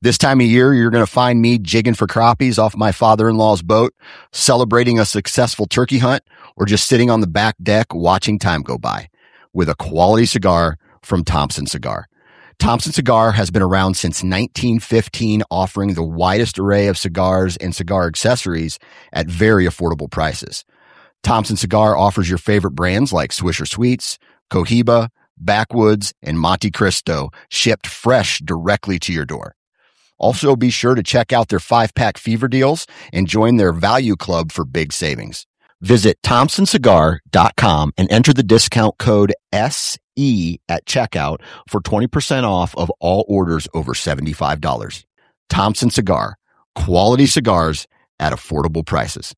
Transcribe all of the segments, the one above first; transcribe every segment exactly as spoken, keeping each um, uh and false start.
This time of year, you're going to find me jigging for crappies off my father-in-law's boat, celebrating a successful turkey hunt, or just sitting on the back deck watching time go by with a quality cigar from Thompson Cigar. Thompson Cigar has been around since nineteen fifteen, offering the widest array of cigars and cigar accessories at very affordable prices. Thompson Cigar offers your favorite brands like Swisher Sweets, Cohiba, Backwoods, and Monte Cristo, shipped fresh directly to your door. Also, be sure to check out their five-pack fever deals and join their value club for big savings. Visit thompson cigar dot com and enter the discount code S E at checkout for twenty percent off of all orders over seventy-five dollars. Thompson Cigar, quality cigars at affordable prices.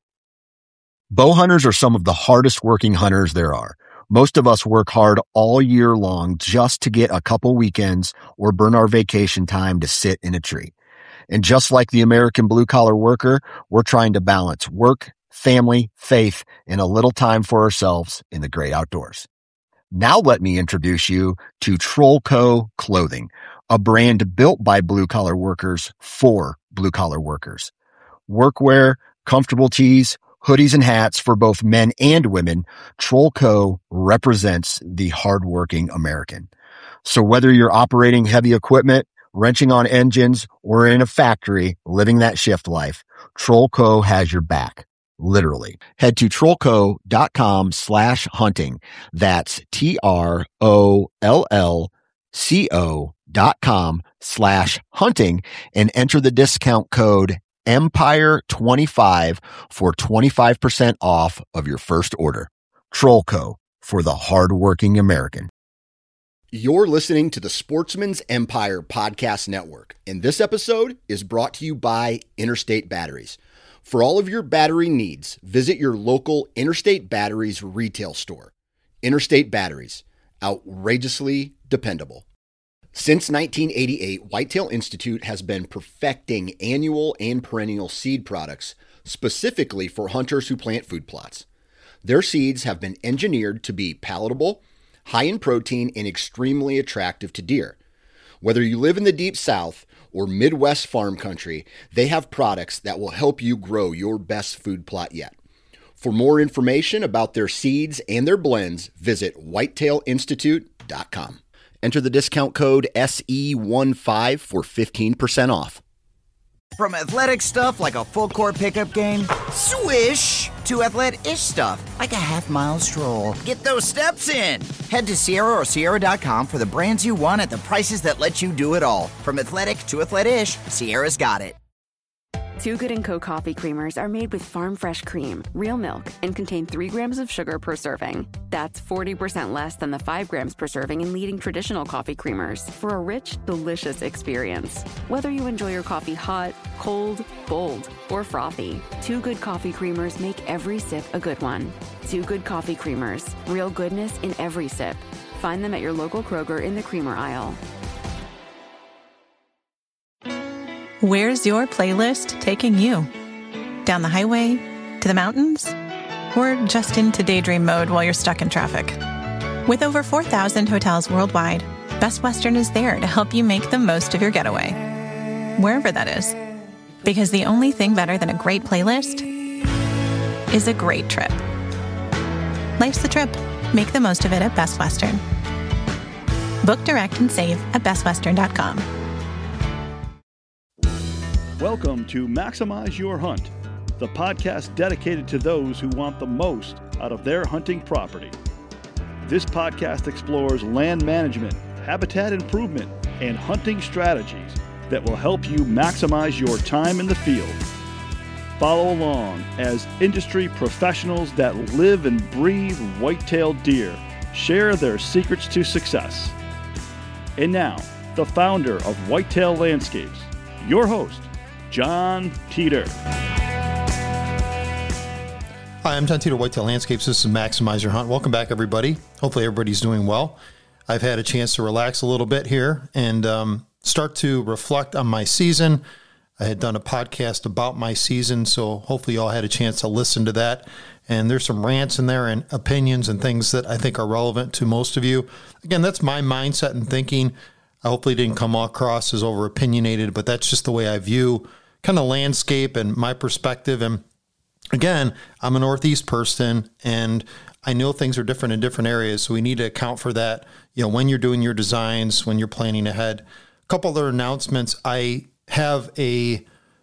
Bow hunters are some of the hardest working hunters there are. Most of us work hard all year long just to get a couple weekends or burn our vacation time to sit in a tree. And just like the American blue-collar worker, we're trying to balance work, family, faith, and a little time for ourselves in the great outdoors. Now let me introduce you to Trollco Clothing, a brand built by blue-collar workers for blue-collar workers. Workwear, comfortable tees, hoodies, and hats for both men and women, Trollco represents the hardworking American. So whether you're operating heavy equipment, wrenching on engines, or in a factory living that shift life, Trollco has your back. Literally. Head to trollco dot com slash hunting. That's T R O L L C O dot com slash hunting and enter the discount code Empire twenty-five for twenty-five percent off of your first order. Trollco, for the hardworking American. You're listening to the Sportsman's Empire Podcast Network, and this episode is brought to you by Interstate Batteries. For all of your battery needs, visit your local Interstate Batteries retail store. Interstate Batteries, outrageously dependable. Since nineteen eighty-eight, Whitetail Institute has been perfecting annual and perennial seed products specifically for hunters who plant food plots. Their seeds have been engineered to be palatable, high in protein, and extremely attractive to deer. Whether you live in the Deep South or Midwest farm country, they have products that will help you grow your best food plot yet. For more information about their seeds and their blends, visit whitetail institute dot com. Enter the discount code S E fifteen for fifteen percent off. From athletic stuff like a full-court pickup game, swish, to athletic-ish stuff like a half-mile stroll. Get those steps in. Head to Sierra or Sierra dot com for the brands you want at the prices that let you do it all. From athletic to athletic-ish, Sierra's got it. Two Good and Co. coffee creamers are made with farm fresh cream, real milk, and contain three grams of sugar per serving. That's forty percent less than the five grams per serving in leading traditional coffee creamers for a rich, delicious experience. Whether you enjoy your coffee hot, cold, bold, or frothy, Two Good coffee creamers make every sip a good one. Two Good coffee creamers, real goodness in every sip. Find them at your local Kroger in the creamer aisle. Where's your playlist taking you? Down the highway? To the mountains? Or just into daydream mode while you're stuck in traffic? With over four thousand hotels worldwide, Best Western is there to help you make the most of your getaway. Wherever that is. Because the only thing better than a great playlist is a great trip. Life's the trip. Make the most of it at Best Western. Book direct and save at best western dot com. Welcome to Maximize Your Hunt, the podcast dedicated to those who want the most out of their hunting property. This podcast explores land management, habitat improvement, and hunting strategies that will help you maximize your time in the field. Follow along as industry professionals that live and breathe white-tailed deer share their secrets to success. And now, the founder of Whitetail Landscapes, your host, John Teeter. Hi, I'm John Teeter, Whitetail Landscapes. This is Maximize Your Hunt. Welcome back, everybody. Hopefully everybody's doing well. I've had a chance to relax a little bit here and um, start to reflect on my season. I had done a podcast about my season, so hopefully y'all had a chance to listen to that. And there's some rants in there and opinions and things that I think are relevant to most of you. Again, that's my mindset and thinking. I hopefully didn't come across as over opinionated, but that's just the way I view kind of landscape and my perspective. And again, I'm a Northeast person, and I know things are different in different areas. So we need to account for that, you know, when you're doing your designs, when you're planning ahead. A couple other announcements. I have a,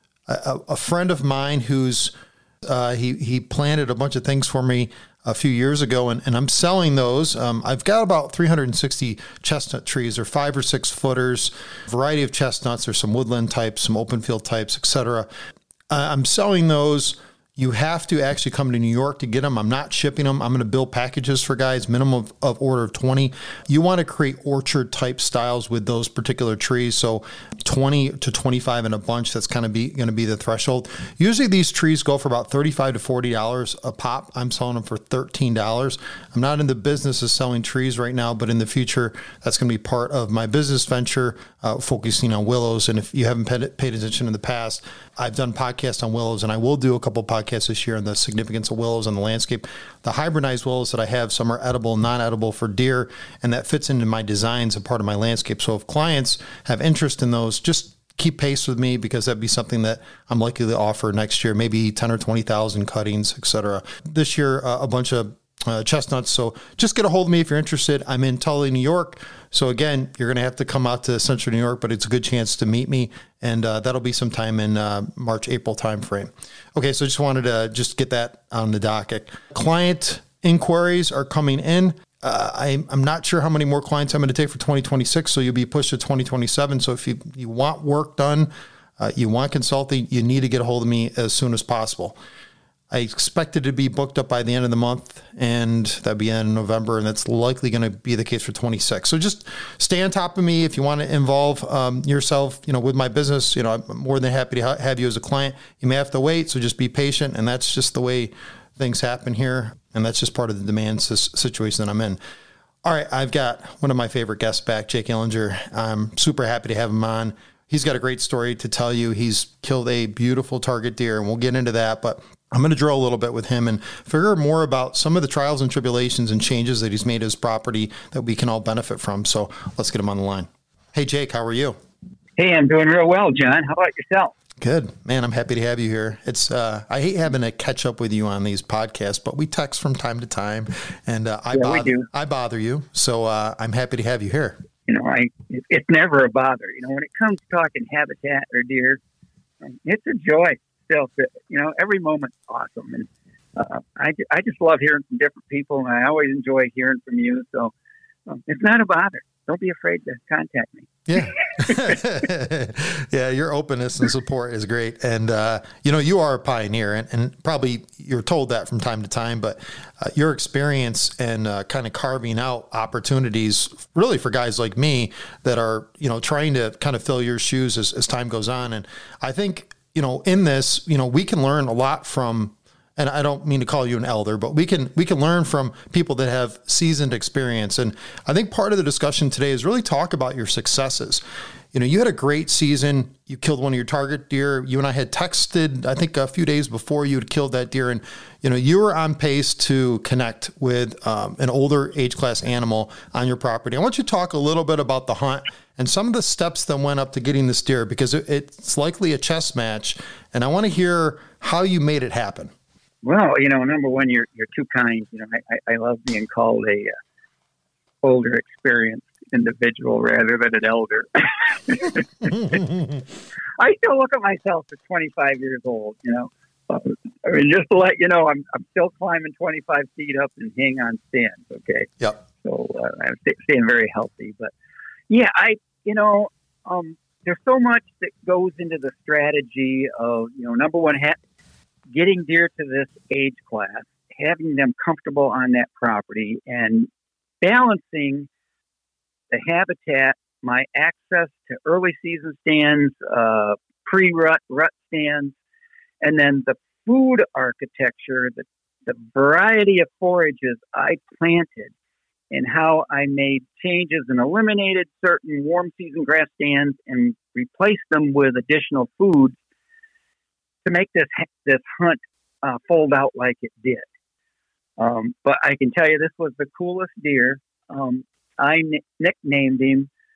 a, a friend of mine who's, uh, he, he planted a bunch of things for me a few years ago, and, and I'm selling those. Um, I've got about three hundred sixty chestnut trees. They're five or six footers, variety of chestnuts. There's some woodland types, some open field types, et cetera. Uh, I'm selling those. You have to actually come to New York to get them. I'm not shipping them. I'm going to build packages for guys, minimum of, of order of twenty. You want to create orchard type styles with those particular trees. So twenty to twenty-five in a bunch, that's kind of be going to be the threshold. Usually these trees go for about thirty-five to forty dollars a pop. I'm selling them for thirteen dollars. I'm not in the business of selling trees right now, but in the future, that's going to be part of my business venture, uh, focusing on willows. And if you haven't paid, paid attention in the past, I've done podcasts on willows, and I will do a couple podcasts this year on the significance of willows on the landscape. The hybridized willows that I have, some are edible, non-edible for deer, and that fits into my designs and part of my landscape. So if clients have interest in those, just keep pace with me, because that'd be something that I'm likely to offer next year, maybe ten or twenty thousand cuttings, et cetera. This year, uh, a bunch of Uh, chestnuts. So just get a hold of me if you're interested. I'm in Tully, New York. So again, you're going to have to come out to Central New York, but it's a good chance to meet me. And uh, that'll be sometime in uh, March, April timeframe. Okay. So just wanted to just get that on the docket. Client inquiries are coming in. Uh, I, I'm not sure how many more clients I'm going to take for twenty twenty-six. So you'll be pushed to twenty twenty-seven. So if you, you want work done, uh, you want consulting, you need to get a hold of me as soon as possible. I expect it to be booked up by the end of the month, and that'll be in November, and that's likely going to be the case for twenty-six. So just stay on top of me if you want to involve um, yourself, you know, with my business. You know, I'm more than happy to ha- have you as a client. You may have to wait, so just be patient, and that's just the way things happen here, and that's just part of the demand situation that I'm in. All right, I've got one of my favorite guests back, Jake Illinger. I'm super happy to have him on. He's got a great story to tell you. He's killed a beautiful target deer, and we'll get into that, but I'm going to drill a little bit with him and figure more about some of the trials and tribulations and changes that he's made to his property that we can all benefit from. So let's get him on the line. Hey, Jake, how are you? Hey, I'm doing real well, John. How about yourself? Good, man. I'm happy to have you here. It's uh, I hate having to catch up with you on these podcasts, but we text from time to time, and uh, I yeah, bother we do. I bother you. So uh, I'm happy to have you here. You know, I it's never a bother. You know, when it comes to talking habitat or deer, um, it's a joy. Still, you know, every moment's awesome, and uh, I I just love hearing from different people, and I always enjoy hearing from you. So um, it's not a bother. Don't be afraid to contact me. Yeah. Yeah. Your openness and support is great. And, uh, you know, you are a pioneer, and, and probably you're told that from time to time, but uh, your experience and uh, kind of carving out opportunities really for guys like me that are, you know, trying to kind of fill your shoes as, as time goes on. And I think, you know, in this, you know, we can learn a lot from, and I don't mean to call you an elder, but we can we can learn from people that have seasoned experience. And I think part of the discussion today is really talk about your successes. You know, you had a great season. You killed one of your target deer. You and I had texted, I think, a few days before you had killed that deer. And, you know, you were on pace to connect with um, an older age class animal on your property. I want you to talk a little bit about the hunt and some of the steps that went up to getting this deer, because it, it's likely a chess match. And I want to hear how you made it happen. Well, you know, number one, you're you're too kind. You know, I, I love being called a uh, older, experienced individual rather than an elder. I still look at myself as twenty-five years old. You know, uh, I mean, just to let you know, I'm I'm still climbing twenty-five feet up and hang on stands. Okay. Yep. So uh, I'm st- staying very healthy, but yeah, I you know, um, there's so much that goes into the strategy of, you know, number one, ha- getting deer to this age class, having them comfortable on that property, and balancing the habitat, my access to early season stands, uh, pre-rut, rut stands, and then the food architecture, the, the variety of forages I planted, and how I made changes and eliminated certain warm season grass stands and replaced them with additional foods to make this this hunt uh, fold out like it did. Um, but I can tell you, this was the coolest deer. Um, I n- nicknamed him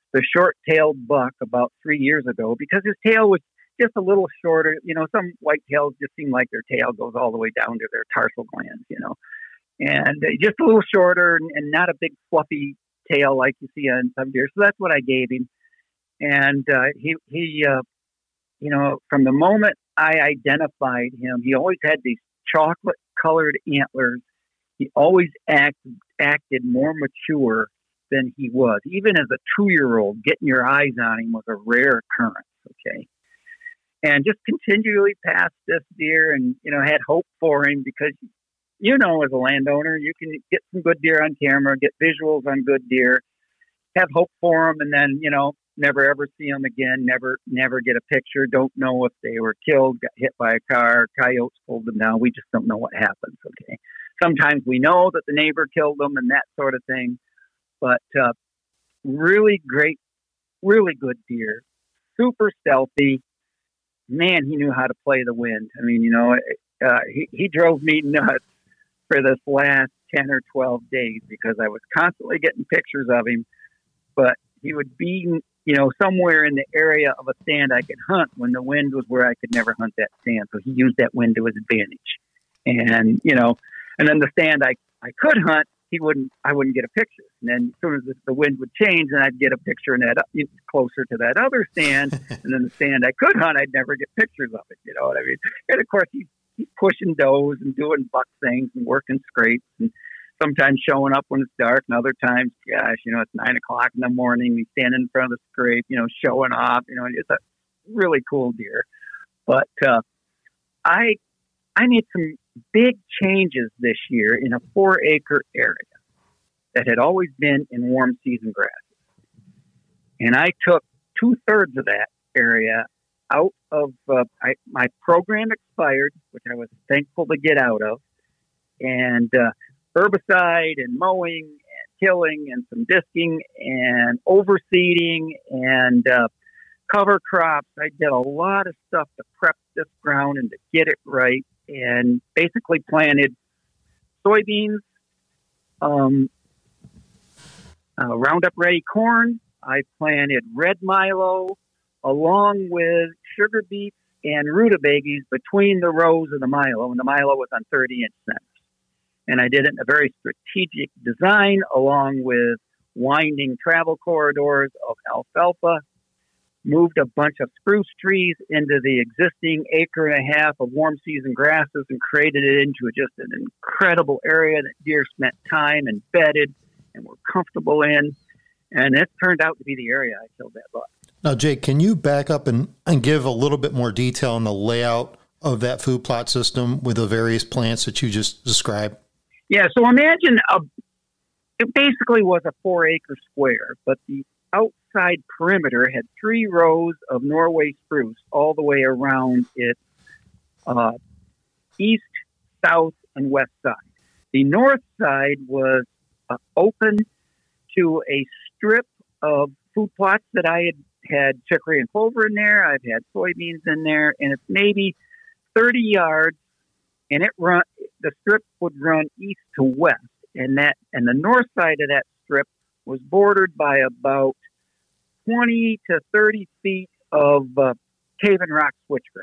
the short-tailed buck about three years ago because his tail was just a little shorter. You know, some whitetails just seem like their tail goes all the way down to their tarsal glands, you know, and just a little shorter and, and not a big fluffy tail like you see on some deer. So that's what I gave him. And uh, he, he uh, you know, from the moment I identified him, he always had these chocolate-colored antlers. He always act, acted more mature than he was. Even as a two-year-old, getting your eyes on him was a rare occurrence, okay? And just continually passed this deer and, you know, had hope for him because, you know, as a landowner, you can get some good deer on camera, get visuals on good deer, have hope for them, and then, you know, never ever see them again, never never get a picture, don't know if they were killed, got hit by a car, coyotes pulled them down. We just don't know what happens, okay? Sometimes we know that the neighbor killed them and that sort of thing, but uh, really great, really good deer, super stealthy. Man, he knew how to play the wind. I mean, you know, uh, he, he drove me nuts for this last ten or twelve days because I was constantly getting pictures of him, but he would be, you know, somewhere in the area of a stand I could hunt when the wind was where I could never hunt that stand. So he used that wind to his advantage. And, you know, and then the stand I, I could hunt, he wouldn't, I wouldn't get a picture. And then as soon as the wind would change, and I'd get a picture in that closer to that other stand. And then the stand I could hunt, I'd never get pictures of it. You know what I mean? And of course, he's, he's pushing does and doing buck things and working scrapes and sometimes showing up when it's dark, and other times, gosh, you know, it's nine o'clock in the morning. He's standing in front of the scrape, you know, showing off. You know, and it's a really cool deer. But uh, I I made some big changes this year in a four-acre area that had always been in warm season grasses, and I took two-thirds of that area out of uh, I, my program expired, which I was thankful to get out of, and uh, herbicide and mowing and killing and some disking and overseeding and uh, cover crops. I did a lot of stuff to prep this ground and to get it right, and basically planted soybeans, um, uh, Roundup Ready corn. I planted red milo along with sugar beets and rutabagas between the rows of the milo, and the milo was on thirty inch centers. And I did it in a very strategic design along with winding travel corridors of alfalfa, moved a bunch of spruce trees into the existing acre and a half of warm season grasses and created it into just an incredible area that deer spent time and bedded and were comfortable in. And it turned out to be the area I killed that buck. Now, Jake, can you back up and, and give a little bit more detail on the layout of that food plot system with the various plants that you just described? Yeah, so imagine a, it basically was a four acre square, but the outside perimeter had three rows of Norway spruce all the way around its uh, east, south, and west side. The north side was uh, open to a strip of food plots that I had had chicory and clover in there. I've had soybeans in there, and it's maybe thirty yards, and it run. The strip would run east to west, and that and the north side of that strip was bordered by about twenty to thirty feet of uh, cave and rock switchgrass.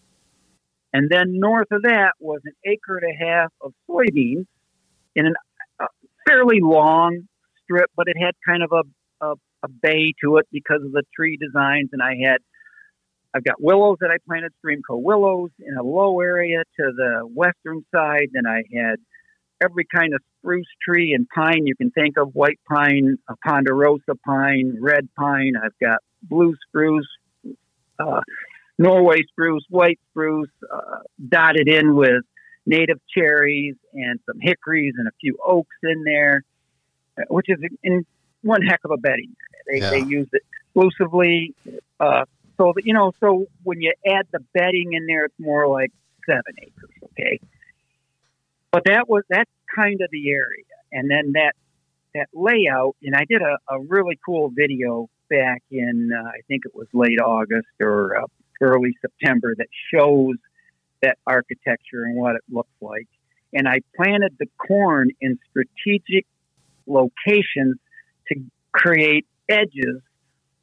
And then north of that was an acre and a half of soybeans in a uh, fairly long strip, but it had kind of a, a, a bay to it because of the tree designs. And I had, I've got willows that I planted, Streamco willows in a low area to the western side. Then I had every kind of spruce tree and pine you can think of, white pine, a ponderosa pine, red pine. I've got blue spruce, uh, Norway spruce, white spruce, uh, dotted in with native cherries and some hickories and a few oaks in there, which is in one heck of a bedding area. They, yeah. they use it exclusively. Uh, so, that, you know, so when you add the bedding in there, it's more like seven acres, okay? But that was, that's kind of the area. And then that, that layout, and I did a, a really cool video back in, uh, I think it was late August or uh, early September that shows that architecture and what it looks like. And I planted the corn in strategic locations to create edges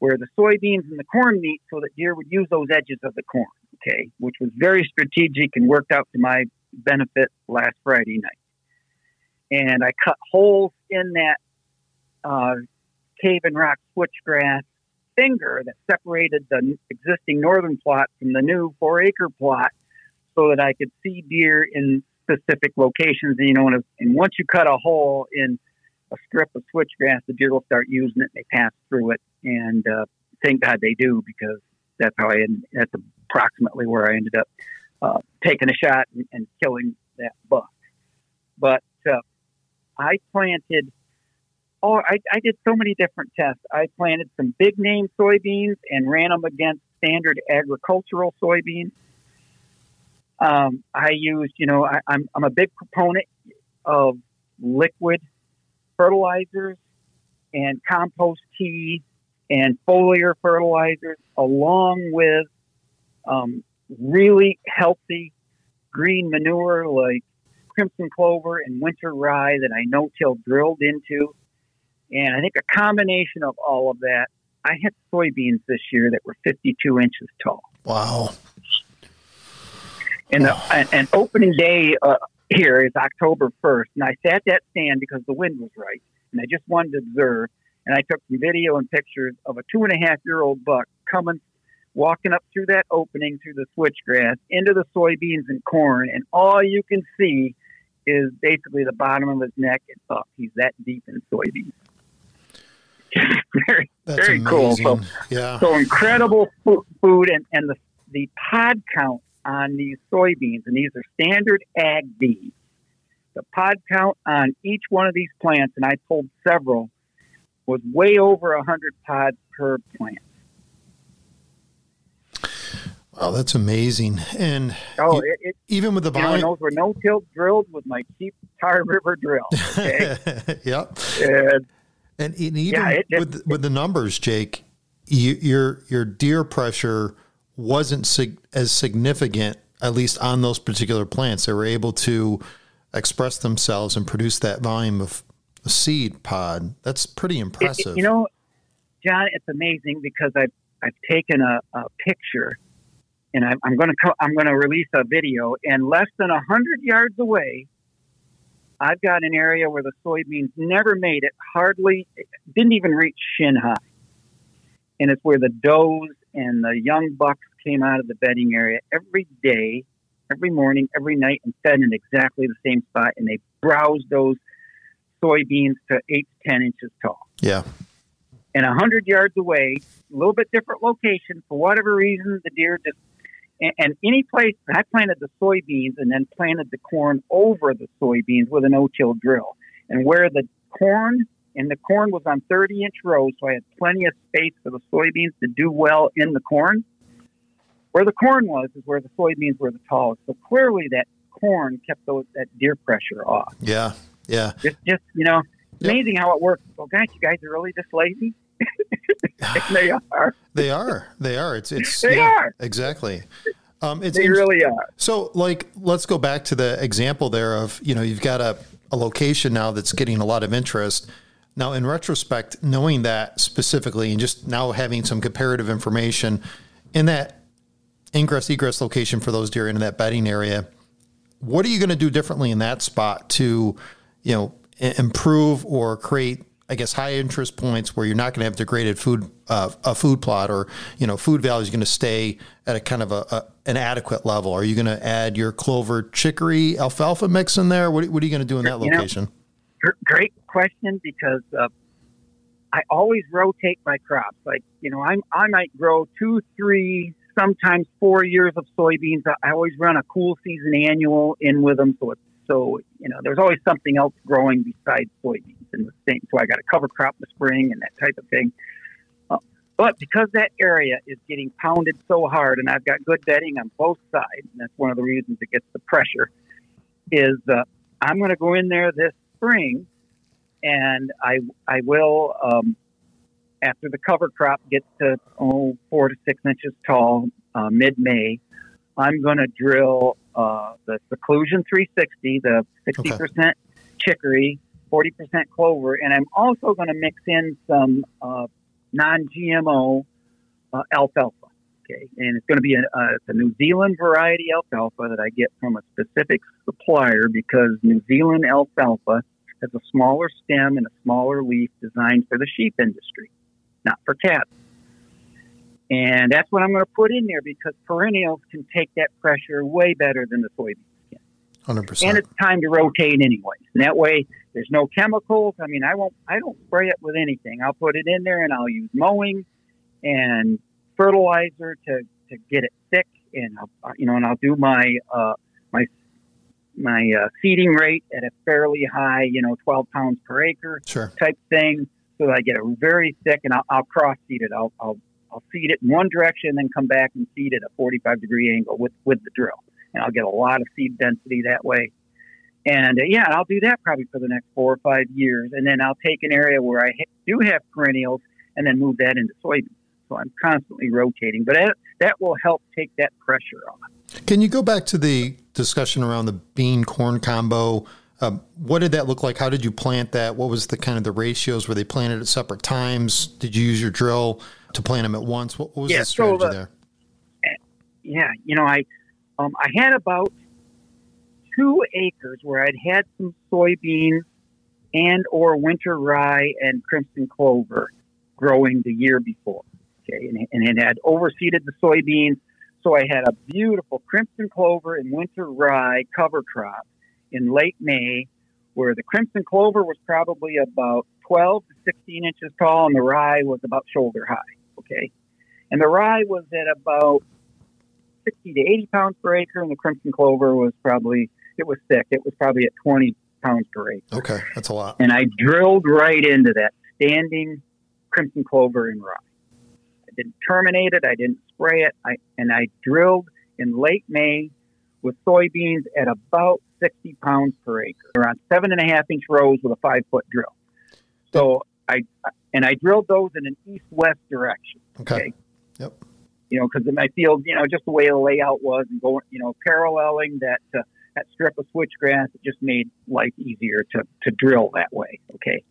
where the soybeans and the corn meet so that deer would use those edges of the corn, okay, which was very strategic and worked out to my benefit last Friday night. And I cut holes in that uh, cave and rock switchgrass finger that separated the existing northern plot from the new four-acre plot so that I could see deer in specific locations. And, you know, and, and once you cut a hole in a strip of switchgrass, the deer will start using it. And they pass through it, and uh, thank God they do, because that's how I ended, that's approximately where I ended up uh, taking a shot and, and killing that buck. But uh, I planted, oh, I, I did so many different tests. I planted some big name soybeans and ran them against standard agricultural soybeans. Um, I used, you know, I, I'm I'm a big proponent of liquid fertilizers and compost tea and foliar fertilizers, along with um, really healthy green manure like crimson clover and winter rye that I no-till drilled into. And I think a combination of all of that, I had soybeans this year that were fifty-two inches tall. Wow. And, the, and, and opening day uh, here is October first. And I sat at that stand because the wind was right. And I just wanted to observe. And I took some video and pictures of a two and a half year old buck coming, walking up through that opening through the switchgrass into the soybeans and corn. And all you can see is basically the bottom of his neck and up. He's that deep in soybeans. very, That's very amazing. cool. So, yeah. so incredible food, and, and the, the pod count on these soybeans, and these are standard ag bees. The pod count on each one of these plants, and I pulled several, was way over one hundred pods per plant. Wow, that's amazing. And oh, you, it, it, even with the you know, and volume, those were no-till drilled with my cheap Tar River drill. Okay? yep. And, and, and even yeah, it, with it, with the numbers, Jake, you, your your deer pressure wasn't sig- as significant, at least on those particular plants. They were able to express themselves and produce that volume of seed pod. That's pretty impressive. It, it, you know, John, it's amazing because I've I've taken a, a picture, and I'm, I'm going to co- I'm going to release a video. And less than a hundred yards away, I've got an area where the soybeans never made it, hardly didn't even reach shin high, and it's where the does and the young bucks came out of the bedding area every day, every morning, every night, and fed in exactly the same spot. And they browsed those soybeans to eight to ten inches tall. Yeah. And a hundred yards away, a little bit different location, for whatever reason, the deer just, and, and any place, I planted the soybeans and then planted the corn over the soybeans with a no-till drill. And where the corn, and the corn was on thirty inch rows, so I had plenty of space for the soybeans to do well in the corn. Where the corn was is where the soybeans were the tallest. So clearly that corn kept those, that deer pressure off. Yeah, yeah. Just, just you know, Yep. amazing how it works. Well, gosh, you guys are really this lazy? And they are. They are. They are. It's, it's, they yeah, are. Exactly. Um, it's they really are. So, like, let's go back to the example there of, you know, you've got a, a location now that's getting a lot of interest. Now, in retrospect, knowing that specifically and just now having some comparative information in that ingress egress location for those deer into that bedding area, what are you going to do differently in that spot to, you know, improve or create, I guess, high interest points where you're not going to have degraded food, uh, a food plot, or, you know, food value is going to stay at a kind of a, a an adequate level? Are you going to add your clover, chicory, alfalfa mix in there? What, what are you going to do in that you location? Know, great question, because uh, I always rotate my crops. Like, you know, I'm, I might grow two, three, sometimes four years of soybeans. I always run a cool season annual in with them. So, it's, so you know, there's always something else growing besides soybeans in the same. So I got a cover crop in the spring and that type of thing. Uh, but because that area is getting pounded so hard, and I've got good bedding on both sides, and that's one of the reasons it gets the pressure, is uh, I'm going to go in there this spring, and I I will, um, after the cover crop gets to oh, four to six inches tall, uh, mid-May, I'm going to drill uh, the Seclusion three sixty, the sixty percent okay. chicory, forty percent clover, and I'm also going to mix in some uh, non-G M O uh, alfalfa. Okay, and it's going to be a, uh, it's a New Zealand variety alfalfa that I get from a specific supplier because New Zealand alfalfa has a smaller stem and a smaller leaf designed for the sheep industry, not for cattle. And that's what I'm going to put in there because perennials can take that pressure way better than the soybeans can. one hundred percent. And it's time to rotate anyways. And that way, there's no chemicals. I mean, I won't. I don't spray it with anything. I'll put it in there, and I'll use mowing and fertilizer to, to get it thick, and I'll, you know, and I'll do my uh, my my uh, seeding rate at a fairly high, you know, twelve pounds per acre sure. type thing, so that I get it very thick, and I'll, I'll cross seed it. I'll, I'll I'll seed it in one direction, and then come back and seed it at a forty-five degree angle with with the drill, and I'll get a lot of seed density that way. And uh, yeah, I'll do that probably for the next four or five years, and then I'll take an area where I ha- do have perennials, and then move that into soybeans. So I'm constantly rotating, but that, that will help take that pressure off. Can you go back to the discussion around the bean corn combo? Um, what did that look like? How did you plant that? What was the kind of the ratios? Were they planted at separate times? Did you use your drill to plant them at once? What, what was yeah, the strategy so the, there? Yeah, you know, I um, I had about two acres where I'd had some soybeans and or winter rye and crimson clover growing the year before. Okay, and, and it had overseeded the soybeans, so I had a beautiful crimson clover and winter rye cover crop in late May, where the crimson clover was probably about twelve to sixteen inches tall, and the rye was about shoulder high. Okay, and the rye was at about sixty to eighty pounds per acre, and the crimson clover was probably, it was thick. It was probably at twenty pounds per acre. Okay, that's a lot. And I drilled right into that standing crimson clover and rye. I didn't terminate it. I didn't spray it. I, and I drilled in late May with soybeans at about sixty pounds per acre, around seven and a half inch rows with a five foot drill. So I, and I drilled those in an east-west direction. Okay. okay? Yep. You know, because in my field, you know, just the way the layout was and going, you know, paralleling that, uh, that strip of switchgrass, it just made life easier to, to drill that way. Okay.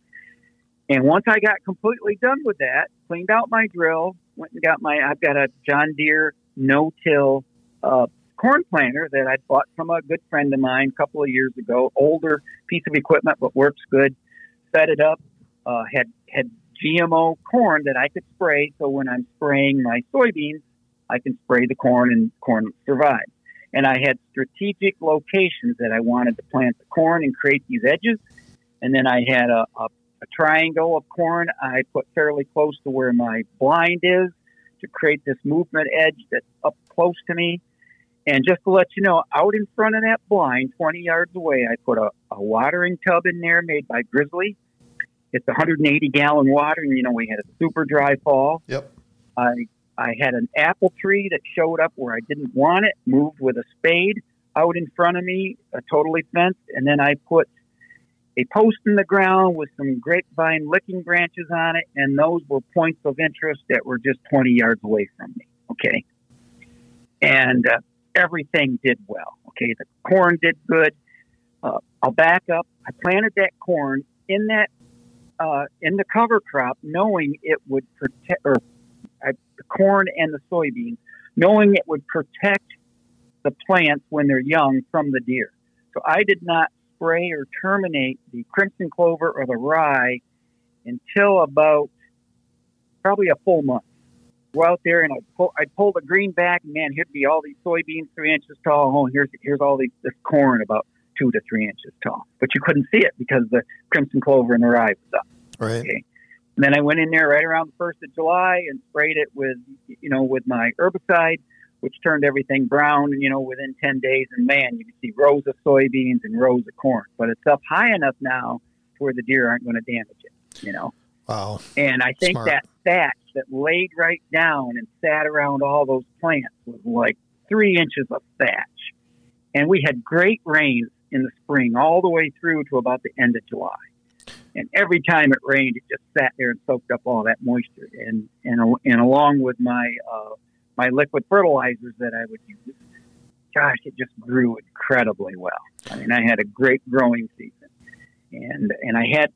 And once I got completely done with that, cleaned out my drill, went and got my, I've got a John Deere no-till uh, corn planter that I bought from a good friend of mine a couple of years ago, older piece of equipment, but works good. Set it up, uh, had, had G M O corn that I could spray. So when I'm spraying my soybeans, I can spray the corn and corn survive. And I had strategic locations that I wanted to plant the corn and create these edges. And then I had a, a, a triangle of corn I put fairly close to where my blind is to create this movement edge that's up close to me. And just to let you know, out in front of that blind, twenty yards away, I put a, a watering tub in there made by Grizzly. It's one hundred eighty gallon water, and you know, we had a super dry fall. Yep. I I had an apple tree that showed up where I didn't want it, moved with a spade out in front of me, uh, totally fenced, and then I put a post in the ground with some grapevine licking branches on it, and those were points of interest that were just twenty yards away from me. Okay. And uh, everything did well. Okay. The corn did good. Uh, I'll back up. I planted that corn in that, uh, in the cover crop, knowing it would protect, or I, the corn and the soybeans, knowing it would protect the plants when they're young from the deer. So I did not spray or terminate the crimson clover or the rye until about probably a full month. Go out there and I'd pull, I'd pull the green back, and man, here'd be all these soybeans three inches tall. Oh, here's here's all these, this corn about two to three inches tall. But you couldn't see it because the crimson clover and the rye was up. Right. Okay. And then I went in there right around the first of July and sprayed it with, you know, with my herbicide, which turned everything brown, you know, within ten days. And man, you can see rows of soybeans and rows of corn. But it's up high enough now to where the deer aren't going to damage it, you know. Wow. And I think Smart. that thatch that laid right down and sat around all those plants was like three inches of thatch. And we had great rains in the spring all the way through to about the end of July. And every time it rained, it just sat there and soaked up all that moisture. And and and along with my uh, my liquid fertilizers that I would use, gosh, it just grew incredibly well. I mean, I had a great growing season, and and I had,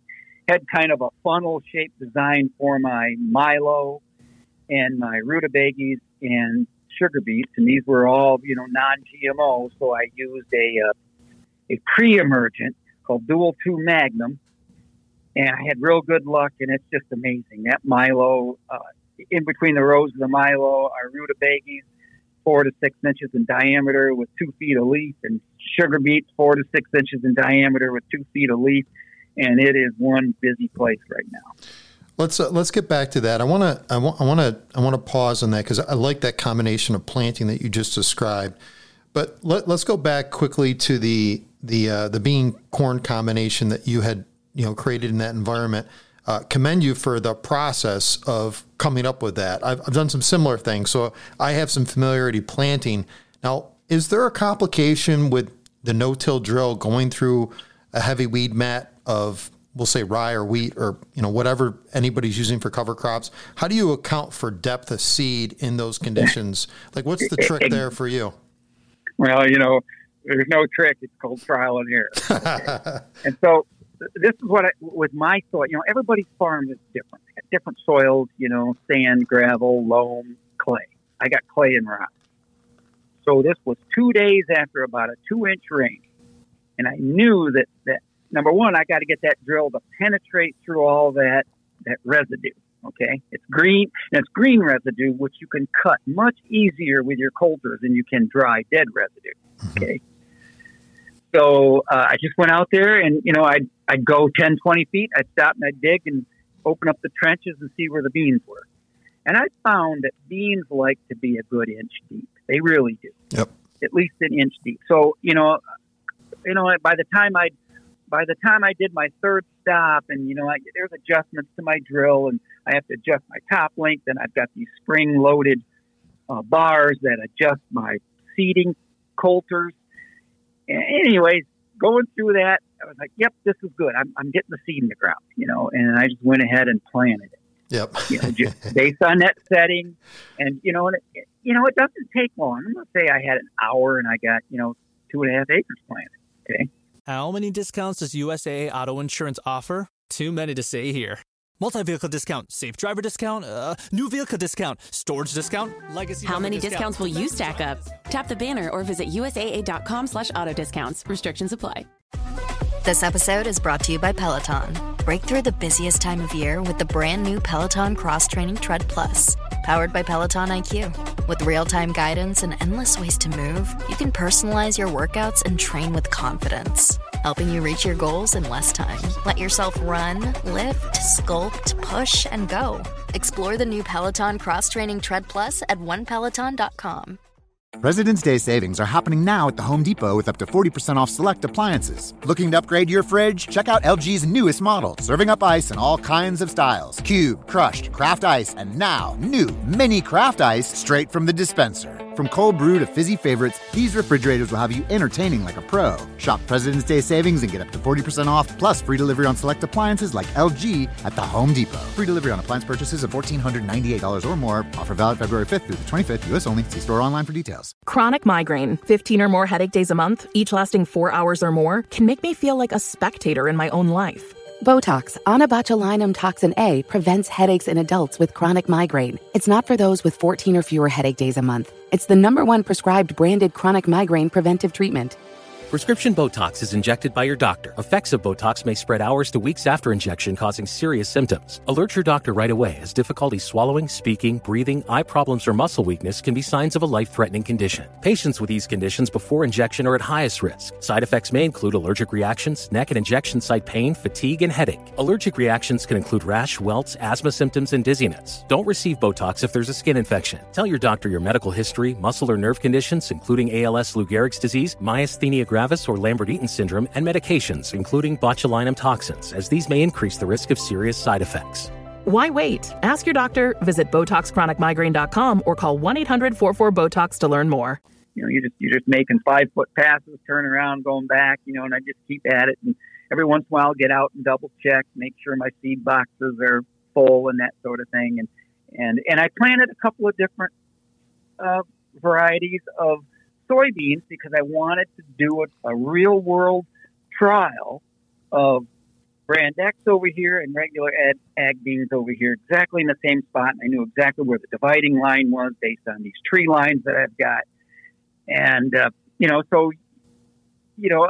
had kind of a funnel-shaped design for my milo and my rutabagas and sugar beets, and these were all, you know, non-G M O. So I used a uh, a pre-emergent called Dual two Magnum, and I had real good luck, and it's just amazing. That milo, uh, in between the rows of the milo, are rutabagas, four to six inches in diameter with two feet of leaf, and sugar beets, four to six inches in diameter with two feet of leaf, and it is one busy place right now. Let's uh, let's get back to that. I want to I want I want to I want to pause on that because I like that combination of planting that you just described. But let, let's go back quickly to the the uh, the bean corn combination that you had you know created in that environment. Uh, commend you for the process of coming up with that. I've, I've done some similar things, so I have some familiarity planting. Now, is there a complication with the no-till drill going through a heavy weed mat of, we'll say, rye or wheat or you know whatever anybody's using for cover crops? How do you account for depth of seed in those conditions? Like, what's the trick there for you? Well, you know, there's no trick. It's called trial and error. Okay? And so this is what I, with my soil, you know, everybody's farm is different. Different soils, you know, sand, gravel, loam, clay. I got clay and rock. So this was two days after about a two inch rain. And I knew that, that number one, I got to get that drill to penetrate through all that, that residue. Okay. It's green, and it's green residue, which you can cut much easier with your coulters than you can dry dead residue. Okay. So uh, I just went out there and, you know, I'd, I'd go ten, twenty feet. I'd stop and I'd dig and open up the trenches and see where the beans were. And I found that beans like to be a good inch deep. They really do. Yep. At least an inch deep. So, you know, you know, by the time I, by the time I did my third stop and, you know, I, there's adjustments to my drill and I have to adjust my top length, and I've got these spring loaded uh, bars that adjust my seeding coulters. And anyways, going through that, I was like, yep, this is good. I'm, I'm getting the seed in the ground, you know, and I just went ahead and planted it. Yep. You know, just based on that setting. And, you know, and it, you know, it doesn't take long. I'm going to say I had an hour and I got, you know, two and a half acres planted. Okay. How many discounts does U S A A Auto Insurance offer? Too many to say here. Multi-vehicle discount, safe driver discount, uh, new vehicle discount, storage discount, legacy. How many discount. discounts will you stack up? Tap the banner or visit U S A A dot com slash auto discounts. Restrictions apply. This episode is brought to you by Peloton. Break through the busiest time of year with the brand new Peloton Cross Training Tread Plus. Powered by Peloton I Q. With real-time guidance and endless ways to move, you can personalize your workouts and train with confidence, helping you reach your goals in less time. Let yourself run, lift, sculpt, push, and go. Explore the new Peloton Cross Training Tread Plus at one peloton dot com. President's Day savings are happening now at the Home Depot with up to forty percent off select appliances. Looking to upgrade your fridge? Check out L G's newest model, serving up ice in all kinds of styles. Cube, crushed, craft ice, and now new mini craft ice straight from the dispenser. From cold brew to fizzy favorites, these refrigerators will have you entertaining like a pro. Shop President's Day savings and get up to forty percent off, plus free delivery on select appliances like L G at the Home Depot. Free delivery on appliance purchases of one thousand four hundred ninety-eight dollars or more. Offer valid February fifth through the twenty-fifth, U S only. See store online for details. Chronic migraine, fifteen or more headache days a month, each lasting four hours or more, can make me feel like a spectator in my own life. Botox, onabotulinum toxin A, prevents headaches in adults with chronic migraine. It's not for those with fourteen or fewer headache days a month. It's the number one prescribed branded chronic migraine preventive treatment. Prescription Botox is injected by your doctor. Effects of Botox may spread hours to weeks after injection, causing serious symptoms. Alert your doctor right away, as difficulty swallowing, speaking, breathing, eye problems, or muscle weakness can be signs of a life-threatening condition. Patients with these conditions before injection are at highest risk. Side effects may include allergic reactions, neck and injection site pain, fatigue, and headache. Allergic reactions can include rash, welts, asthma symptoms, and dizziness. Don't receive Botox if there's a skin infection. Tell your doctor your medical history, muscle or nerve conditions, including A L S, Lou Gehrig's disease, myasthenia gravis, or Lambert-Eaton syndrome, and medications, including botulinum toxins, as these may increase the risk of serious side effects. Why wait? Ask your doctor, visit Botox Chronic Migraine dot com, or call one eight hundred four four BOTOX to learn more. You know, you're just, you're just making five-foot passes, turning around, going back, you know, and I just keep at it. And every once in a while, I'll get out and double-check, make sure my seed boxes are full and that sort of thing. And and, and I planted a couple of different uh, varieties of soybeans because I wanted to do a, a real world trial of Brand X over here and regular ag, ag beans over here, exactly in the same spot. And I knew exactly where the dividing line was based on these tree lines that I've got. And, uh, you know, so, you know,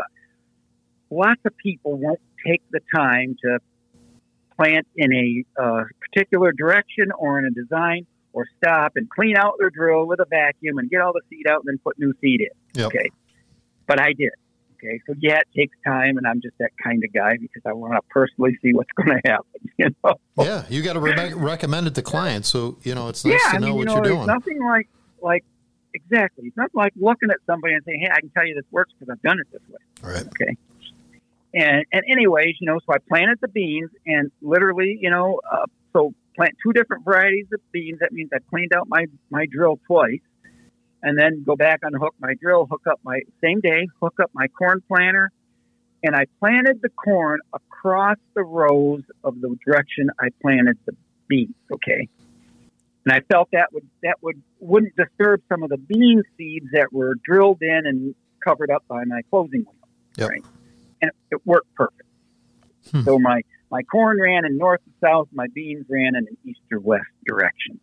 lots of people won't take the time to plant in a uh, particular direction or in a design, or stop and clean out their drill with a vacuum and get all the seed out and then put new seed in. Yep. Okay. But I did. Okay. So yeah, it takes time, and I'm just that kind of guy because I want to personally see what's going to happen. You know? Yeah. You got to re- recommend it to clients. So, you know, it's nice yeah, to I know mean, what you know, you're there's doing. nothing like, like, exactly. It's nothing like looking at somebody and saying, hey, I can tell you this works because I've done it this way. Right. Okay. And, and anyways, you know, so I planted the beans and literally, you know, uh, so plant two different varieties of beans. That means I cleaned out my, my drill twice, and then go back, unhook my drill, hook up my same day, hook up my corn planter. And I planted the corn across the rows of the direction I planted the beans. Okay. And I felt that would, that would, wouldn't disturb some of the bean seeds that were drilled in and covered up by my closing wheel. Yep. Right. And it, it worked perfect. Hmm. So my, my corn ran in north and south, my beans ran in an east or west direction.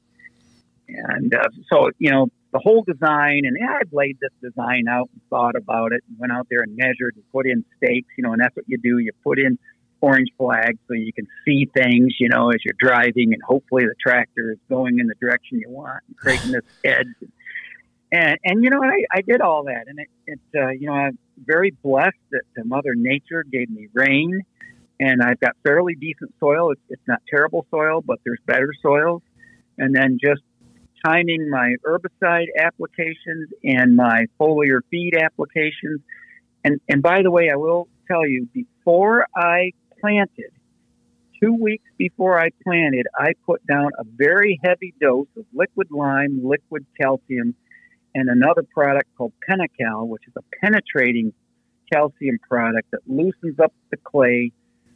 And uh, so, you know, the whole design, and yeah, I've laid this design out and thought about it and went out there and measured and put in stakes, you know, and that's what you do. You put in orange flags so you can see things, you know, as you're driving, and hopefully the tractor is going in the direction you want and creating this edge. And, and you know, I, I did all that. And it, it uh, you know, I'm very blessed that uh, Mother Nature gave me rain, and I've got fairly decent soil. It's, it's not terrible soil, but there's better soils. And then just timing my herbicide applications and my foliar feed applications. And, and by the way, I will tell you, before I planted, two weeks before I planted, I put down a very heavy dose of liquid lime, liquid calcium, and another product called Pentacal, which is a penetrating calcium product that loosens up the clay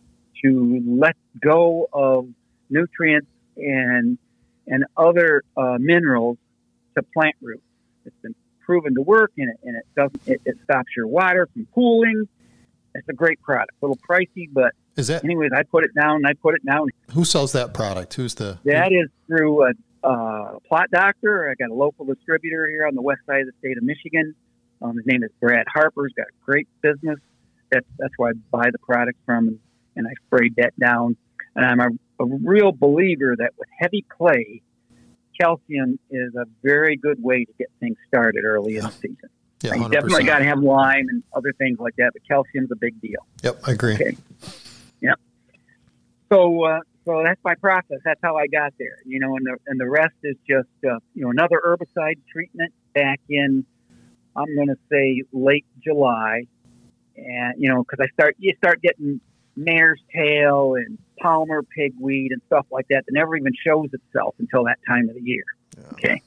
to let go of nutrients and and other uh, minerals to plant roots. It's been proven to work, and it, and it doesn't. It, it stops your water from pooling. It's a great product. A little pricey, but is that? Anyways, I put it down. And I put it down. Who sells that product? Who's the? That who? is through a, a plot doctor. I got a local distributor here on the west side of the state of Michigan. Um, his name is Brad Harper. He's got a great business. That's that's where I buy the product from, and, and I sprayed that down. And I'm a, a real believer that with heavy clay, calcium is a very good way to get things started early yeah. in the season. Yeah, you definitely got to have lime and other things like that, but calcium's a big deal. Yep, I agree. Okay. Yep. So, uh, so that's my process. That's how I got there. You know, and the and the rest is just uh, you know another herbicide treatment back in I'm going to say late July, and you know because I start you start getting mare's tail and Palmer pigweed and stuff like that that never even shows itself until that time of the year. Yeah. Okay.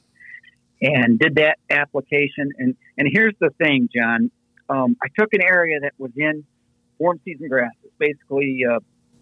And did that application. And, and here's the thing, John. Um, I took an area that was in warm season grasses, basically uh,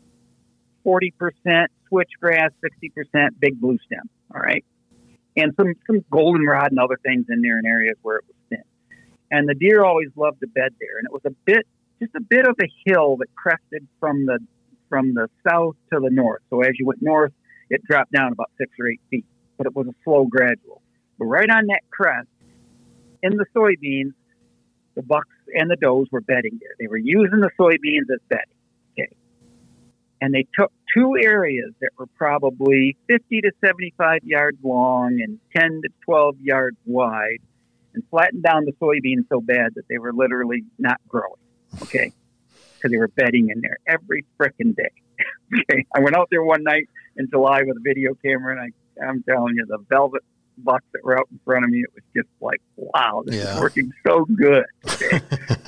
forty percent switchgrass, sixty percent big blue stem. All right. And some, some goldenrod and other things in there in areas where it was thin. And the deer always loved to bed there. And it was a bit, just a bit of a hill that crested from the from the south to the north. So as you went north, it dropped down about six or eight feet, but it was a slow gradual. But right on that crest, in the soybeans, the bucks and the does were bedding there. They were using the soybeans as bedding. Okay. And they took two areas that were probably fifty to seventy-five yards long and ten to twelve yards wide and flattened down the soybeans so bad that they were literally not growing. Okay. Because they were bedding in there every frickin' day. Okay. I went out there one night in July with a video camera, and I, I'm telling you, the velvet bucks that were out in front of me, it was just like, wow, this yeah. is working so good. Okay.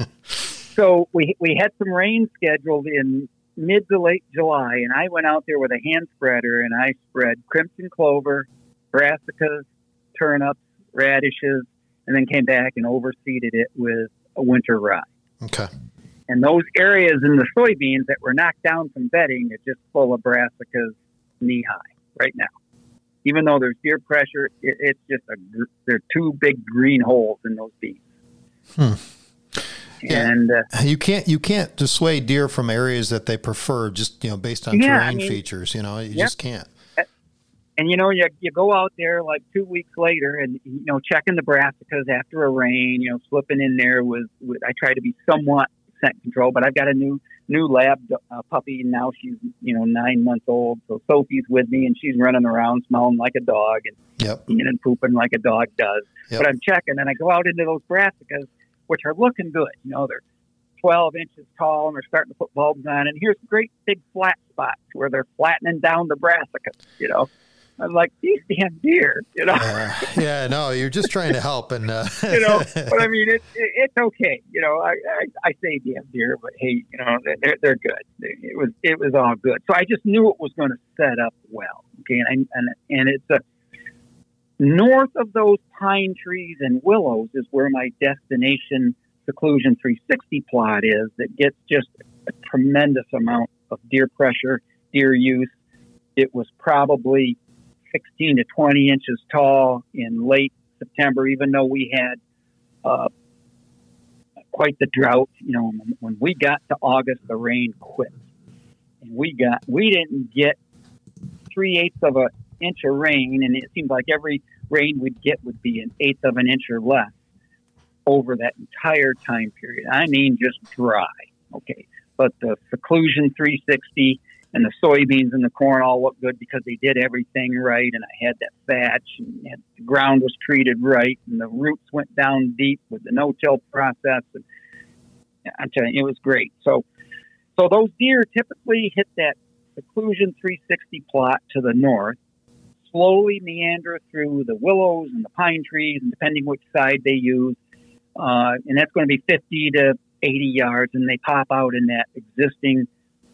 So we we had some rain scheduled in mid to late July, and I went out there with a hand spreader, and I spread crimson clover, brassicas, turnips, radishes, and then came back and overseeded it with a winter rye. Okay. And those areas in the soybeans that were knocked down from bedding are just full of brassicas knee high right now. Even though there's deer pressure, it, it's just a, there are two big green holes in those beans. Hmm. Yeah. And uh, you can't you can't dissuade deer from areas that they prefer just, you know, based on Yeah, terrain I mean, features, you know, you yeah. just can't. And, you know, you, you go out there like two weeks later and, you know, checking the brassicas after a rain, you know, slipping in there with, with I try to be somewhat scent control, but I've got a new new lab uh, puppy, and now she's, you know, nine months old. So Sophie's with me, and she's running around smelling like a dog and yep. eating and pooping like a dog does. Yep. But I'm checking, and I go out into those brassicas, which are looking good. You know, they're twelve inches tall, and they're starting to put bulbs on. And here's great big flat spots where they're flattening down the brassicas, you know. I'm like, these damn deer, you know. Uh, yeah, no, you're just trying to help, and uh... you know. But I mean, it's it, it's okay, you know. I, I I say damn deer, but hey, you know, they're they're good. It was it was all good. So I just knew it was going to set up well. Okay, and I, and and it's a north of those pine trees and willows is where my destination seclusion three sixty plot is. That gets just a tremendous amount of deer pressure, deer use. It was probably sixteen to twenty inches tall in late September, even though we had uh, quite the drought. You know, when we got to August, the rain quit. And we got, we didn't get three eighths of an inch of rain, and it seemed like every rain we'd get would be an eighth of an inch or less over that entire time period. I mean, just dry. Okay. But the seclusion three sixty and the soybeans and the corn all looked good because they did everything right, and I had that thatch, and had, the ground was treated right, and the roots went down deep with the no-till process. And I'm telling you, it was great. So, so those deer typically hit that seclusion three sixty plot to the north, slowly meander through the willows and the pine trees, and depending which side they use, uh, and that's going to be fifty to eighty yards, and they pop out in that existing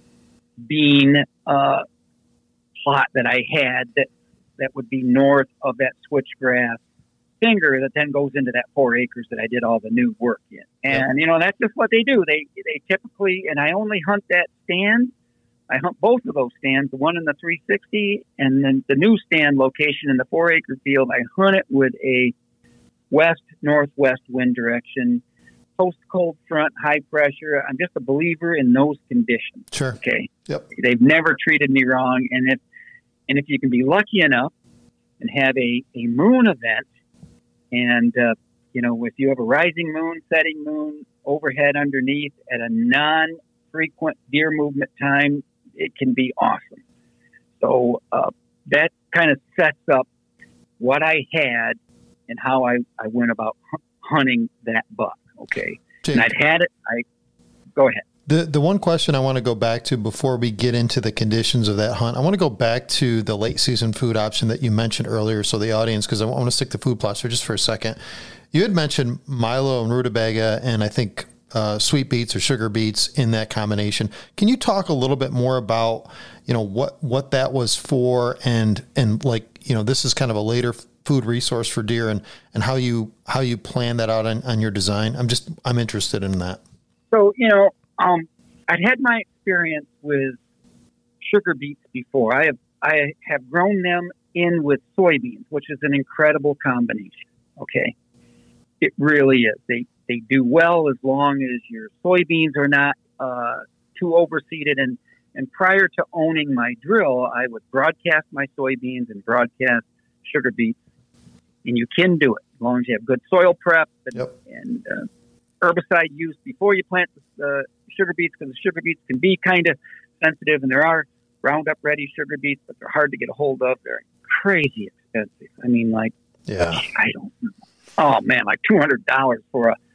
bean uh, plot that I had that, that would be north of that switchgrass finger that then goes into that four acres that I did all the new work in. And, you know, that's just what they do. They they typically, and I only hunt that stand. I hunt both of those stands, the one in the three sixty and then the new stand location in the four acre field. I hunt it with a west-northwest wind direction, post-cold front, high pressure. I'm just a believer in those conditions. Sure. Okay. Yep. They've never treated me wrong. And if, and if you can be lucky enough and have a, a moon event, and, uh, you know, if you have a rising moon, setting moon, overhead, underneath at a non-frequent deer movement time, it can be awesome. So uh, that kind of sets up what I had and how I, I went about hunting that buck. Okay. Jake, and I'd had it. I go ahead. The the one question I want to go back to before we get into the conditions of that hunt, I want to go back to the late season food option that you mentioned earlier. So the audience, because I want to stick to food plots for just for a second. You had mentioned milo and rutabaga, and I think uh, sweet beets or sugar beets in that combination. Can you talk a little bit more about, you know, what what that was for, and and like, you know, this is kind of a later food resource for deer, and, and how you how you plan that out on, on your design? I'm just I'm interested in that. So, you know, um, I'd had my experience with sugar beets before. I have I have grown them in with soybeans, which is an incredible combination. Okay, it really is. They they do well as long as your soybeans are not uh, too overseeded. And and prior to owning my drill, I would broadcast my soybeans and broadcast sugar beets. And you can do it as long as you have good soil prep and, yep. and uh, herbicide use before you plant the uh, sugar beets, because the sugar beets can be kind of sensitive, and there are Roundup Ready sugar beets, but they're hard to get a hold of. They're crazy expensive. I mean, like, yeah, I don't know. Oh, man, like two hundred dollars for a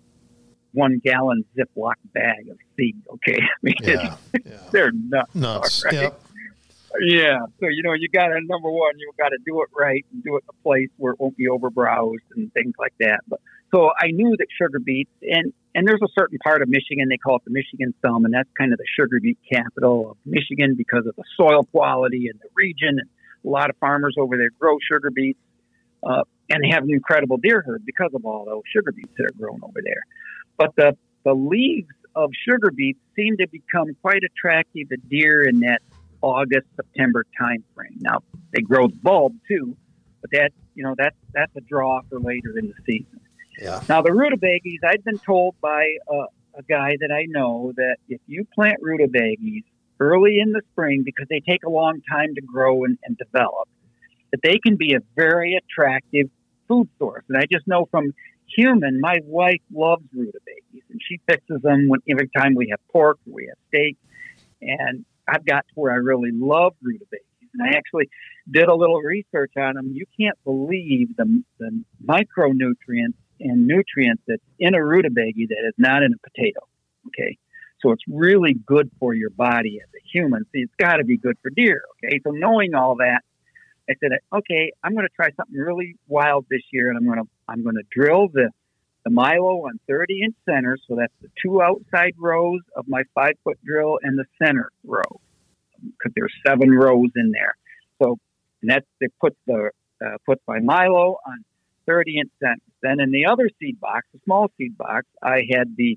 one gallon Ziploc bag of seed. Okay. I mean, yeah, it's, yeah. they're nuts. Nuts. Right? Yep. Yeah. So, you know, you got to, number one, you got to do it right and do it in a place where it won't be overbrowsed and things like that. But so I knew that sugar beets, and, and there's a certain part of Michigan, they call it the Michigan Thumb, and that's kind of the sugar beet capital of Michigan because of the soil quality and the region. And a lot of farmers over there grow sugar beets, uh, and they have an incredible deer herd because of all those sugar beets that are grown over there. But the, the leaves of sugar beets seem to become quite attractive to deer in that August, September time frame. Now, they grow the bulb too, but that, you know, that's, that's a draw for later in the season. Yeah. Now, the rutabagas, I've been told by uh, a guy that I know that if you plant rutabagas early in the spring, because they take a long time to grow and, and develop, that they can be a very attractive food source. And I just know from human, my wife loves rutabagas, and she fixes them when, every time we have pork or we have steak. And I've got to where I really love rutabagas. And I actually did a little research on them. You can't believe the, the micronutrients and nutrients that's in a rutabaga that is not in a potato. Okay. So it's really good for your body as a human. So it's got to be good for deer. Okay. So knowing all that, I said, okay, I'm going to try something really wild this year. And I'm going to, I'm going to drill the, the Milo on thirty inch centers. So that's the two outside rows of my five foot drill and the center row, because there's seven rows in there. So, and that's, it puts the, uh, puts my Milo on thirty inch centers. Then in the other seed box, the small seed box, I had the,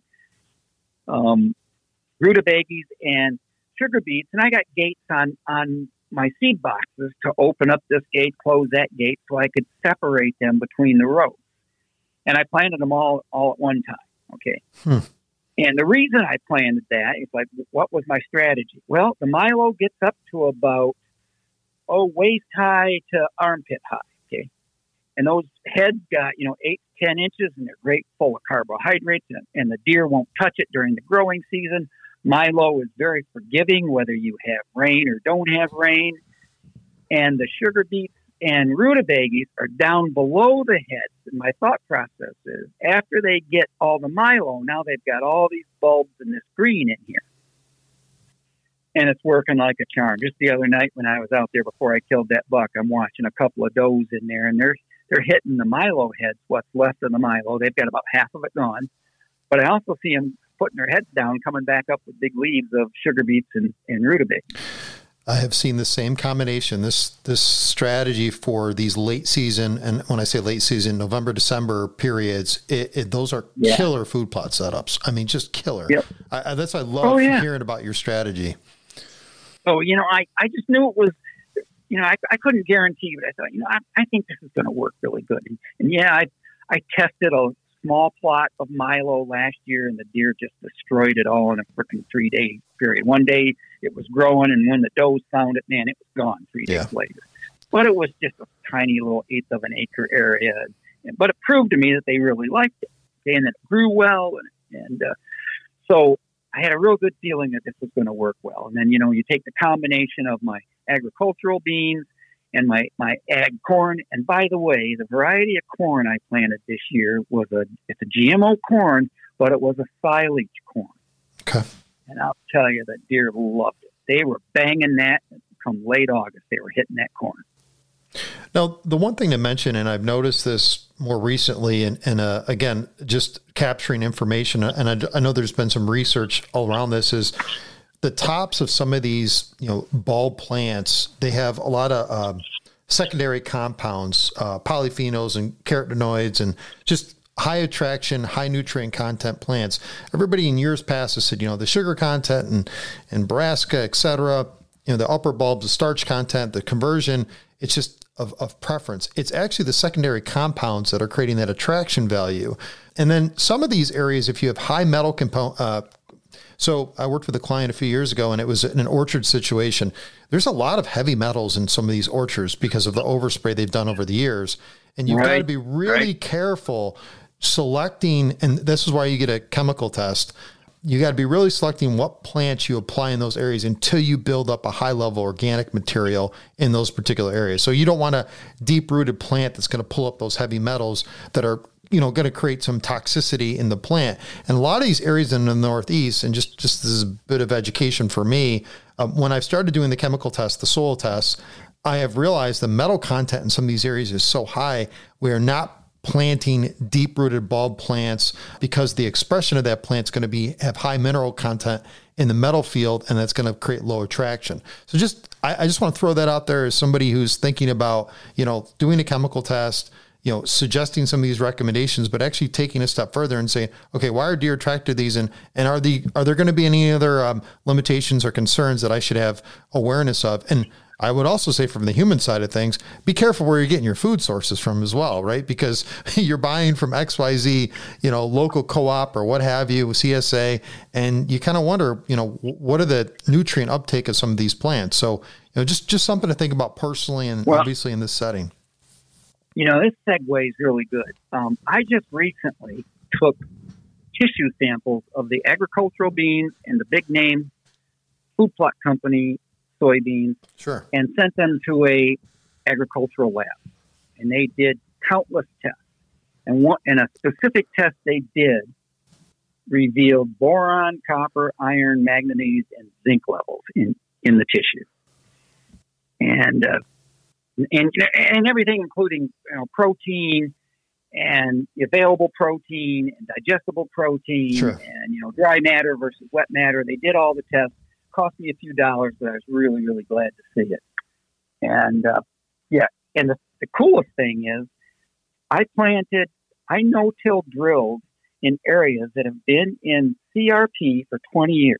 um, rutabagas and sugar beets, and I got gates on, on my seed boxes to open up this gate, close that gate, so I could separate them between the rows. And I planted them all, all at one time. Okay. Hmm. And the reason I planted that is like, what was my strategy? Well, the Milo gets up to about, oh, waist high to armpit high. Okay. And those heads got, you know, eight to ten inches, and they're great, full of carbohydrates, and, and the deer won't touch it during the growing season. Milo is very forgiving, whether you have rain or don't have rain. And the sugar beets and rutabagas are down below the heads. And my thought process is, after they get all the Milo, now they've got all these bulbs and this green in here. And it's working like a charm. Just the other night when I was out there before I killed that buck, I'm watching a couple of does in there, and they're, they're hitting the Milo heads, what's left of the Milo. They've got about half of it gone. But I also see them putting their heads down, coming back up with big leaves of sugar beets and, and rutabagas. I have seen the same combination, this this strategy for these late season, and when I say late season, November, December periods, it, it, those are yeah. killer food plot setups. I mean, just killer. Yep. I, I, that's why I love oh, yeah. hearing about your strategy. Oh, you know, I, I just knew it was, you know, I, I couldn't guarantee, but I thought, you know, I, I think this is going to work really good. And, and yeah, I I tested a small plot of Milo last year, and the deer just destroyed it all in a freaking three day period. One day it was growing, and when the does found it, man, it was gone three days yeah. later. But it was just a tiny little eighth of an acre area. But it proved to me that they really liked it, okay, and that it grew well. And, and uh, so I had a real good feeling that this was going to work well. And then, you know, you take the combination of my agricultural beans and my, my ag corn. And by the way, the variety of corn I planted this year was a, it's a G M O corn, but it was a silage corn. Okay. And I'll tell you that deer loved it. They were banging that come late August. They were hitting that corn. Now, the one thing to mention, and I've noticed this more recently, and, and uh, again, just capturing information, and I, I know there's been some research all around this, is the tops of some of these, you know, bulb plants, they have a lot of uh, secondary compounds, uh, polyphenols and carotenoids, and just high attraction, high nutrient content plants. Everybody in years past has said, you know, the sugar content and, and brassica, et cetera, you know, the upper bulbs, the starch content, the conversion, it's just of, of preference. It's actually the secondary compounds that are creating that attraction value. And then some of these areas, if you have high metal component, uh, so I worked with a client a few years ago, and it was in an orchard situation. There's a lot of heavy metals in some of these orchards because of the overspray they've done over the years. And you've right. got to be really right. careful selecting, and this is why you get a chemical test. You got to be really selecting what plants you apply in those areas until you build up a high level organic material in those particular areas. So you don't want a deep rooted plant that's going to pull up those heavy metals that are, you know, going to create some toxicity in the plant. And a lot of these areas in the Northeast, and just, just this is a bit of education for me, um, when I've started doing the chemical tests, the soil tests, I have realized the metal content in some of these areas is so high, we are not planting deep-rooted bulb plants because the expression of that plant is going to be have high mineral content in the metal field, and that's going to create low attraction. So just I, I just want to throw that out there as somebody who's thinking about, you know, doing a chemical test, you know, suggesting some of these recommendations, but actually taking a step further and saying, okay, why are deer attracted to these, and and are the are there going to be any other um, limitations or concerns that I should have awareness of? And I would also say from the human side of things, be careful where you're getting your food sources from as well, right? Because you're buying from X Y Z, you know, local co-op or what have you, C S A, and you kind of wonder, you know, what are the nutrient uptake of some of these plants? So, you know, just, just something to think about personally and well, obviously in this setting. You know, this segue is really good. Um, I just recently took tissue samples of the agricultural beans and the big name food plot company soybeans, sure, and sent them to a agricultural lab, and they did countless tests. And one, and a specific test they did revealed boron, copper, iron, manganese, and zinc levels in, in the tissue, and uh, and and everything, including you know, protein and available protein and digestible protein, sure, and you know dry matter versus wet matter. They did all the tests. Cost me a few dollars, but I was really, really glad to see it. And uh, yeah, and the, the coolest thing is, I planted, I no-till drilled in areas that have been in C R P for twenty years,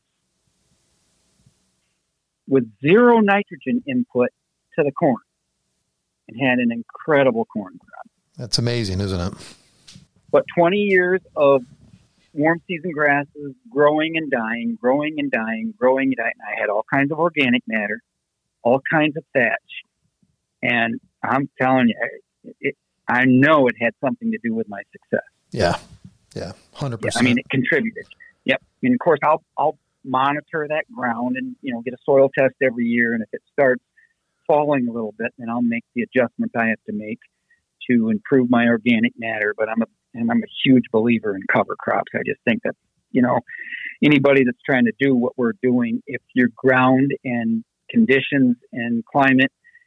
with zero nitrogen input to the corn, and had an incredible corn crop. That's amazing, isn't it? But twenty years of warm season grasses growing and dying, growing and dying, growing and dying. I had all kinds of organic matter, all kinds of thatch. And I'm telling you, it, it, I know it had something to do with my success. Yeah. Yeah. one hundred percent. Yeah, I mean, it contributed. Yep. And of course, I'll, I'll monitor that ground and, you know, get a soil test every year. And if it starts falling a little bit, then I'll make the adjustments I have to make to improve my organic matter. But I'm a And I'm a huge believer in cover crops. I just think that, you know, anybody that's trying to do what we're doing, if your ground and conditions and climate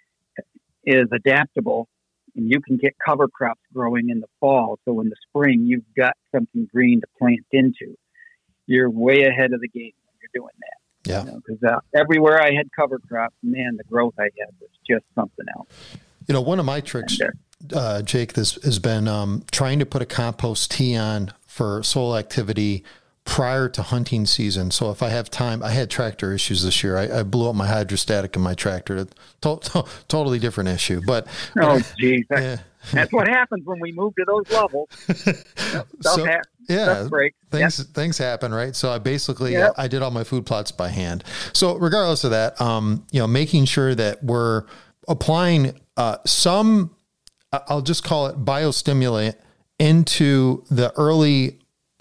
is adaptable, and you can get cover crops growing in the fall, so in the spring you've got something green to plant into, you're way ahead of the game when you're doing that. Yeah. Because you know, uh, everywhere I had cover crops, man, the growth I had was just something else. You know, one of my tricks, and, uh, Uh, Jake, this has been um, trying to put a compost tee on for soil activity prior to hunting season. So if I have time, I had tractor issues this year. I, I blew up my hydrostatic in my tractor. To- to- totally different issue. But oh, geez, that, yeah. that's what happens when we move to those levels. Stuff so, ha- yeah, stuff breaks. things Yep. things happen, right? So I basically Yep. I, I did all my food plots by hand. So regardless of that, um, you know, making sure that we're applying uh, some. I'll just call it biostimulant into the early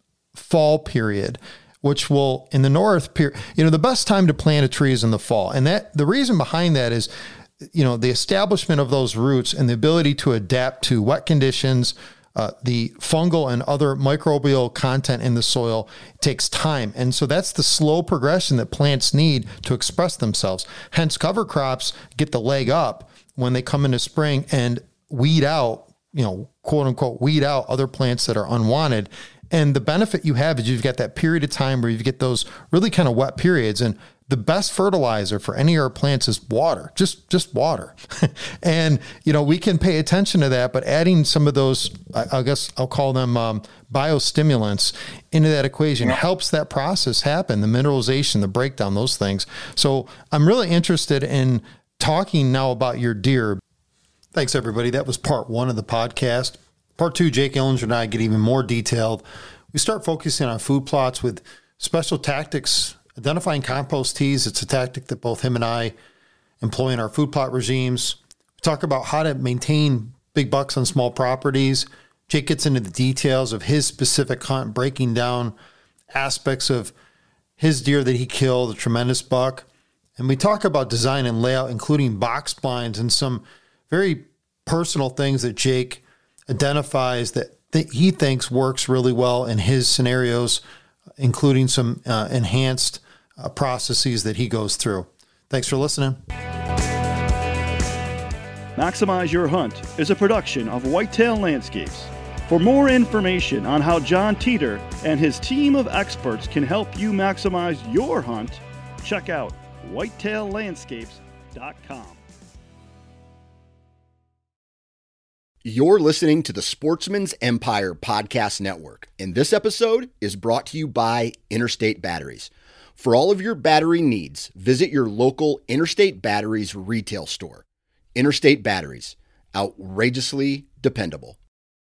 fall period, which will in the north period, you know, the best time to plant a tree is in the fall. And that the reason behind that is, you know, the establishment of those roots and the ability to adapt to wet conditions, uh, the fungal and other microbial content in the soil takes time. And so that's the slow progression that plants need to express themselves. Hence cover crops get the leg up when they come into spring and weed out, you know, quote unquote, weed out other plants that are unwanted. And the benefit you have is you've got that period of time where you get those really kind of wet periods. And the best fertilizer for any of our plants is water, just, just water. And, you know, we can pay attention to that, but adding some of those, I, I guess I'll call them um, biostimulants into that equation yeah. helps that process happen, the mineralization, the breakdown, those things. So I'm really interested in talking now about your deer. Thanks, everybody. That was part one of the podcast. Part two, Jake Illinger and I get even more detailed. We start focusing on food plots with special tactics, identifying compost teas. It's a tactic that both him and I employ in our food plot regimes. We talk about how to maintain big bucks on small properties. Jake gets into the details of his specific hunt, breaking down aspects of his deer that he killed, a tremendous buck. And we talk about design and layout, including box blinds and some very personal things that Jake identifies that th- he thinks works really well in his scenarios, including some uh, enhanced uh, processes that he goes through. Thanks for listening. Maximize Your Hunt is a production of Whitetail Landscapes. For more information on how John Teeter and his team of experts can help you maximize your hunt, check out whitetail landscapes dot com. You're listening to the Sportsman's Empire Podcast Network, and this episode is brought to you by Interstate Batteries. For all of your battery needs, visit your local Interstate Batteries retail store. Interstate Batteries, outrageously dependable.